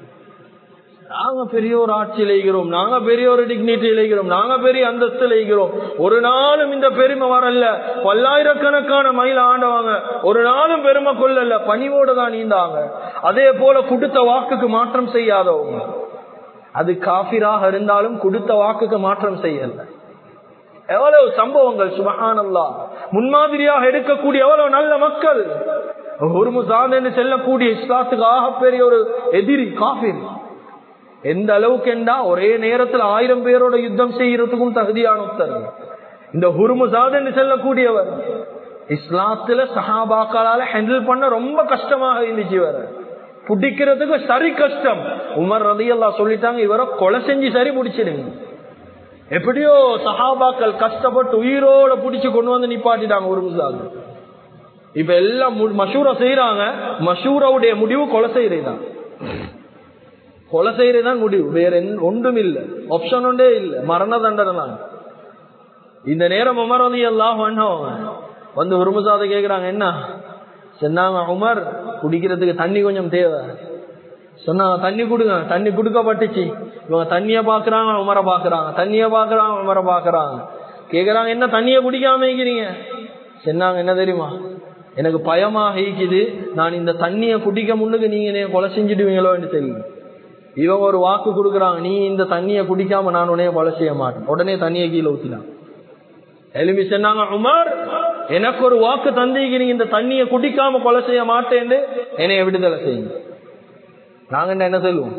நாங்க பெரிய ஒரு ஆட்சியில் இருக்கிறோம், நாங்க பெரிய ஒரு டிக்னிட்டியில் இருக்கிறோம், நாங்க பெரிய அந்தஸ்தில் இருக்கிறோம். ஒரு நாளும் இந்த பெருமை வரல. பல்லாயிரக்கணக்கான மைல் ஆண்டவாங்க, ஒரு நாளும் பெருமை கொள்ளல, பணிவோட தான் நீந்தாங்க. அதே போல கொடுத்த வாக்குக்கு மாற்றம் செய்யாதவங்க, அது காஃபிராக இருந்தாலும் கொடுத்த வாக்குக்கு மாற்றம் செய்யல. எவ்வளவு சம்பவங்கள் சுப்ஹானல்லாஹ். முன்மாதிரியாக எடுக்கக்கூடிய எவ்வளவு நல்ல மக்கள். ஹுர்முஸாத் என்று செல்லக்கூடிய இஸ்லாத்துக்கு ஆகப்பெரிய ஒரு எதிரி காஃபிர். எந்த அளவுக்கு என்றா ஒரே நேரத்தில் 1000 பேரோட யுத்தம் செய்யறதுக்கும் தகுதியானவர் இந்த ஹுர்முஸாத் என்று செல்லக்கூடியவர். இஸ்லாத்துல சஹாபாக்களால ஹேண்டில் பண்ண ரொம்ப கஷ்டமாக இருந்துச்சு. வர பிடிக்கிறதுக்கு சரி கஷ்டம். உமர் ரலியல்லாஹு சொல்லிட்டாங்க, இவரை கொலை செஞ்சு சரி பிடிச்சிடுங்க. எப்படியோ சஹாபாக்கள் கஷ்டப்பட்டு உயிரோட பிடிச்சு கொண்டு வந்து நிப்பாட்டிட்டாங்க ஒரு முசாது. இப்ப எல்லாம் மஷூரா செய்யறாங்க. மஷூராவுடைய முடிவு கொலை செய்யறதுதான். கொலை செய்யறதுதான் முடிவு, வேற ஒன்றும் இல்லை, ஆப்ஷன் ஒன்றே இல்லை, மரண தண்டனை தான். இந்த நேரம் உமர் ரலியல்லாஹு அன்ஹு வந்து ஹுர்முஸாத கேக்குறாங்க, என்ன சொன்னாங்க? உமர், குடிக்கிறதுக்கு தண்ணி கொஞ்சம் தேவை சொன்னாங்க. தண்ணி கொடுங்க. தண்ணி கொடுக்கப்பட்டுச்சு. இவங்க தண்ணிய பாக்குறாங்க, உமரை பாக்குறாங்க, தண்ணிய பாக்குறாங்க, உமரை பாக்குறாங்க. கேக்குறாங்க, என்ன தண்ணிய குடிக்காம இருக்கிறீங்க? சொன்னாங்க, என்ன தெரியுமா, எனக்கு பயமாக இருக்குது, நான் இந்த தண்ணிய குடிக்க முன்னுக்கு நீங்க கொலை செஞ்சுடுவீங்களோ என்று தெரியும். இவங்க ஒரு வாக்கு கொடுக்குறாங்க, நீ இந்த தண்ணிய குடிக்காம நான் உடனே கொலை செய்ய மாட்டேன். உடனே தண்ணியை கீழே ஊத்தினான். எழுப்பி சொன்னாங்க, உமர், எனக்கு ஒரு வாக்கு தந்திக்கிறீங்க, இந்த தண்ணிய குடிக்காம கொலை செய்ய மாட்டேன்னு, என்னைய விடுதலை செய்யுங்க. நாங்க என்ன சொல்லுவோம்?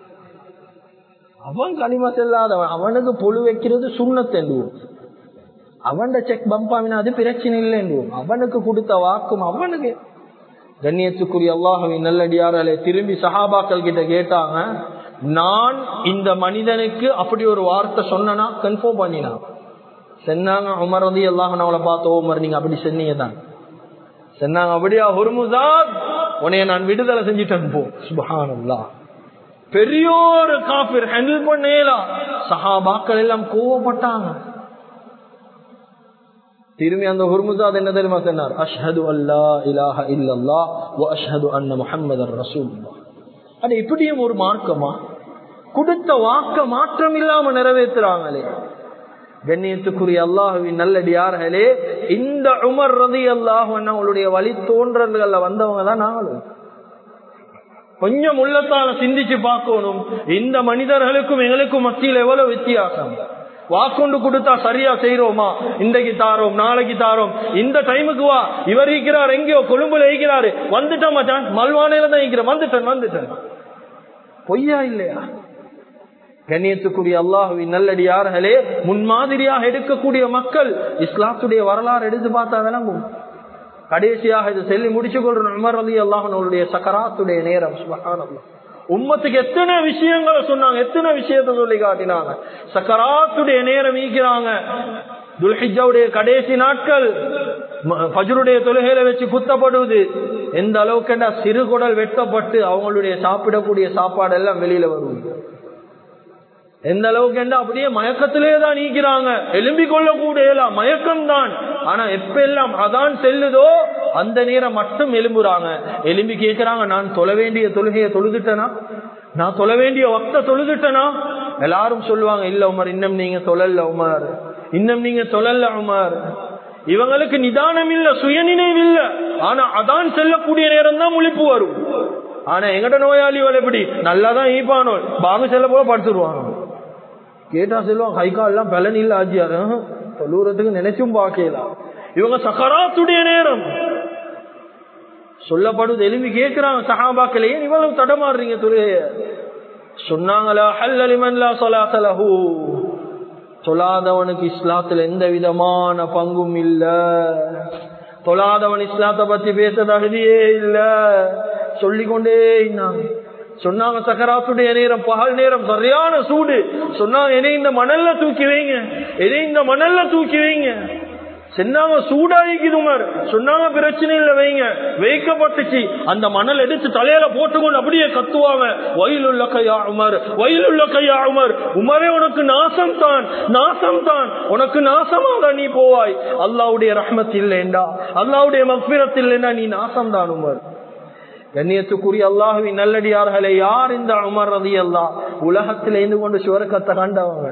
அவன் களிமா செல்லாதவன், அவனுக்கு பொழு வைக்கிறது சுண்ணத்தென்றுவோம். அவன் செக் பம்பாவினா அது பிரச்சனை இல்லைன்றுவோம். அவனுக்கு கொடுத்த வாக்கும் அவனுக்கு. கண்ணியத்துக்குரிய அல்லாஹ்வின் நல்லடியார்களே, திரும்பி சஹாபாக்கள் கிட்ட கேட்டாங்க, நான் இந்த மனிதனுக்கு அப்படி ஒரு வார்த்தை சொன்னா கன்ஃபார்ம் பண்ணினா சொன்னாங்க. உமர் ரலியல்லாஹு அன்ஹு அவளை பார்த்தோ, உமர் நீங்க அப்படி சொன்னீங்க தான் சொன்னாங்க. அப்படியா ஹுர்முஸாத், உன்னைய நான் விடுதலை செஞ்சுட்டேன் போ. சுப்ஹானல்லாஹ். பெரியோரு காஃபிர் ஹேண்டில் பண்ணேலாம். சஹாபாக்கள் எல்லாம் கோவப்பட்டாங்க. திரும்பி அந்த ஹுர்முஸாத் என்ன தெரியுமா சொன்னார்? அஷ்ஹது அல்லா இலாஹ இல்லல்லாஹ் வ அஷ்ஹது அன்ன முஹம்மதர் ரசூலுல்லாஹ். அது இப்படியும் ஒரு மார்க்கமா? கொடுத்த வாக்க மாற்றம் இல்லாம நிறைவேற்றுறாங்களே. கண்ணியத்துக்குரிய அல்லாஹ்வின் நல்லடியார்களே, இந்த உமர் ரலியல்லாஹு அன்ஹு அவங்களுடைய வழி தோன்றல்கள்ல வந்தவங்க தான் நாங்களும். கொஞ்சம் உள்ளத்தால சிந்திச்சு பார்க்கணும், இந்த மனிதர்களுக்கும் எங்களுக்கும் மத்தியில் எவ்வளவு வித்தியாசம். வாக்கொண்டு கொடுத்தா சரியா செய்யறோமா? இன்றைக்கு தாரோம், நாளைக்கு தாரோம், இந்த டைமுக்கு வா, இவர் இருக்கிறார் எங்கேயோ கொழும்புல இருக்கிறாரு, வந்துட்டேன் மச்சான், மல்வானையில தான் இருக்கிறேன், வந்துட்டேன். பொய்யா இல்லையா? கண்ணியத்துக்குரிய அல்லாஹ்வின் நல்லடியார்களே, முன்மாதிரியாக எடுக்கக்கூடிய மக்கள் இஸ்லாத்துடைய வரலாறு எடுத்து பார்த்தா விளங்கும். கடைசியாக இது சொல்லி முடிச்சு கொள்றோம். உமர் ரலியல்லாஹு அன்ஹு அவருடைய சக்கராத்துடைய நேரம். சுப்ஹானல்லாஹ். உம்மத்துக்கு எத்தனை விஷயங்களை சொன்னாங்க, எத்தனை விஷயத்தை சொல்லி காட்டினாங்க. சக்கராத்துடைய நேரம் ஈக்கிறாங்க. துல்ஹிஜ்ஜாவுடைய கடைசி நாட்கள் ஃபஜ்ருடைய தொழுகையில வச்சு குத்தப்படுவது. எந்த அளவுக்கு சிறுகுடல் வெட்டப்பட்டு அவங்களுடைய சாப்பிடக்கூடிய சாப்பாடு எல்லாம் வெளியில வருவது. எந்த அளவுக்கு அப்படியே மயக்கத்திலே தான் நீக்கிறாங்க. எலும்பிக் கொள்ளக்கூடிய மயக்கம் தான். ஆனா எப்ப எல்லாம் அதான் செல்லுதோ அந்த நேரம் மட்டும் எலும்புறாங்க. எலும்பி கேட்கிறாங்க, நான் தொழ வேண்டிய தொழுகையை தொழுதுட்டனா, நான் தொழ வேண்டிய வக்த தொழுதுட்டனா? எல்லாரும் சொல்லுவாங்க, இல்ல உமர், இன்னும் நீங்க தொழல உமர், இன்னும் நீங்க தொழல உமர். இவங்களுக்கு நிதானம் இல்ல, சுயநினைவு இல்ல. ஆனா அதான் செல்லக்கூடிய நேரம் தான் முழிப்பு வரும். ஆனா எங்கட நோயாளிகள் எப்படி நல்லாதான் ஈப்பானோ பாங்க செல்ல போல படுத்துருவாங்க. கேட்டா செல்வாங்க, கை கால் எல்லாம் பலன் இல்ல ஆஜியாரு, தொழுறதுக்கு நினைச்சும் பாக்கலாம். இவங்க சக்கராத்துடைய நேரம் சொல்லப்படுது. எழுப்பி கேட்கிறாங்க சஹாபாக்களே, இவ்வளவு தடமாறுறீங்க தொழுகைய? சொன்னாங்களா, ஹல்ல லிமன் லா ஸலாத லஹு, தொழாதவனுக்கு இஸ்லாத்துல எந்த விதமான பங்கும் இல்ல. தொழாதவன் இஸ்லாத்தை பத்தி பேச தகுதியே இல்ல. சொல்லிக்கொண்டே சொன்னாங்க. சக்கராத்துடைய நேரம், பகல் நேரம், சரியான சூடு. சொன்னாங்க, என்னை இந்த மணல்ல தூக்கி வைங்க, என்னை இந்த மணல்ல தூக்கி வைங்க. சொன்னாங்க, சூடாயிக்குது உமர். சொன்னாங்க, பிரச்சனை இல்லை, வைங்க. வைக்கப்பட்டுச்சு. அந்த மணல் எடுத்து தலையில போட்டுக்கொண்டு அப்படியே கத்துவாங்க, வயலுள்ள கையா உமர், வயலுள்ள கையா உமர், உமரே உனக்கு நாசம் தான், நாசம் தான், உனக்கு நாசமாக நீ போவாய். அல்லாஹ்வுடைய ரஹ்மத் இல்லைண்டா, அல்லாஹ்வுடைய மக்ஃபிரத் இல்லைண்டா நீ நாசம் தான் உமர். கண்ணியத்துக்குரிய அல்லாஹ்வின் நல்லடியார்களே, யார் இந்த உமர் ரலியல்லாஹு உலகத்தில் இருந்து கொண்டு சுவர்க்கத்தை கண்டவங்க?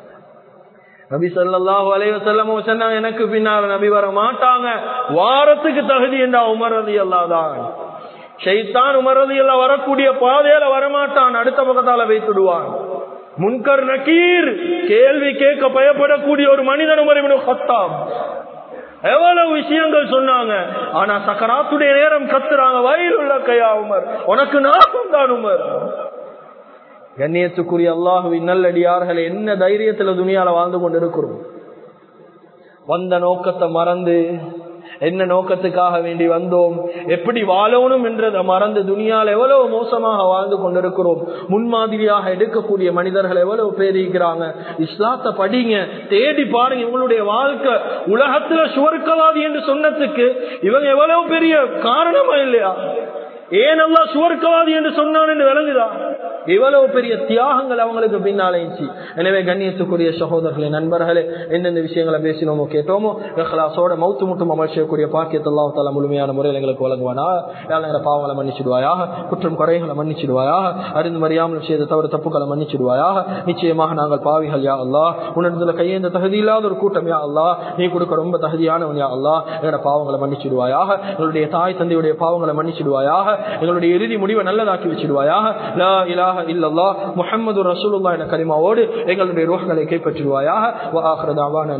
நபி ஸல்லல்லாஹு அலைஹி வஸல்லம் சொன்னாங்க, எனக்கு பின்னால் நபி வர மாட்டாங்க, வாரத்துக்கு தகுதி என்றா உமர் ரலியல்லாஹு தான். ஷைத்தான் உமர் ரலியல்லாஹு வரக்கூடிய பாதையில வரமாட்டான், அடுத்த பக்கத்தால வைத்துடுவான். முன்கர் நக்கீர், கேள்வி கேட்க பயப்படக்கூடிய ஒரு மனிதன் உமர் இப்னு கத்தாப். எவ்வளவு விஷயங்கள் சொன்னாங்க. ஆனா சக்கராத்துடைய நேரம் கத்துறாங்க, வயலுள்ள கையா உமர், உனக்கு நாசம் தான் உமர். கண்ணியத்துக்குரிய அல்லாஹ்வின் நல்லடியார்களே, என்ன தைரியத்துல துனியால வாழ்ந்து கொண்டு இருக்கிறோம். வந்த நோக்கத்தை மறந்து என்ன நோக்கத்துக்காக வேண்டி வந்தோம், எப்படி வாழணும் என்றதை மறந்து துனியால எவ்வளவு மோசமாக வாழ்ந்து கொண்டிருக்கிறோம். முன்மாதிரியாக எடுக்கக்கூடிய மனிதர்கள் எவ்வளவு பேர் இருக்கிறாங்க. இஸ்லாத்தை படிங்க, தேடி பாருங்க. இவங்களுடைய வாழ்க்கை உலகத்துல சுவர்க்கவாதி என்று சொன்னதுக்கு இவங்க எவ்வளவு பெரிய காரணமா இல்லையா? ஏன் அல்லாஹ் சுவர்க்கவாதி என்று சொன்னான் என்று விளங்குதா? இவ்வளவு பெரிய தியாகங்கள் அவங்களுக்கு பின்னாலேச்சு. எனவே கண்ணியத்துக்குரிய சகோதரர்களே, நண்பர்களே, எந்தெந்த விஷயங்களை பேசினோமோ கேட்டோமோ இஹ்லாஸோட மௌத்து முட்டும் அமல் செய்யக்கூடிய பாக்கியத்தை அல்லாஹ் தஆலா முழுமையான முறையில் எங்களுக்கு வழங்குவானா. எங்களை பாவங்களை மன்னிச்சிடுவாயாக, குற்றம் குறைகளை மன்னிச்சிடுவாயாக, அறிந்து மறியாமல் செய்த தவறு தப்புக்களை மன்னிச்சிடுவாயாக. நிச்சயமாக நாங்கள் பாவிகள் யா அல்லாஹ், உன்னிடத்துல கையேந்த தகுதி இல்லாத ஒரு கூட்டம் யா அல்லாஹ், நீ கொடுக்க ரொம்ப தகுதியானவன் யா அல்லாஹ். எங்களோட பாவங்களை மன்னிச்சிடுவாயாக, எங்களுடைய தாய் தந்தையுடைய பாவங்களை மன்னிச்சிடுவாயாக, எங்களுடைய இறுதி முடிவை நல்லதாக்கி வச்சிடுவாயாக. லா இலாஹ இல்லல்லாஹ் முஹம்மது ரசூலுல்லாஹ் என்ற கலிமாவோடு எங்களுடைய ரூஹ்களை கைப்பற்றிடுவாயாக. வ ஆகிரு தஅவானா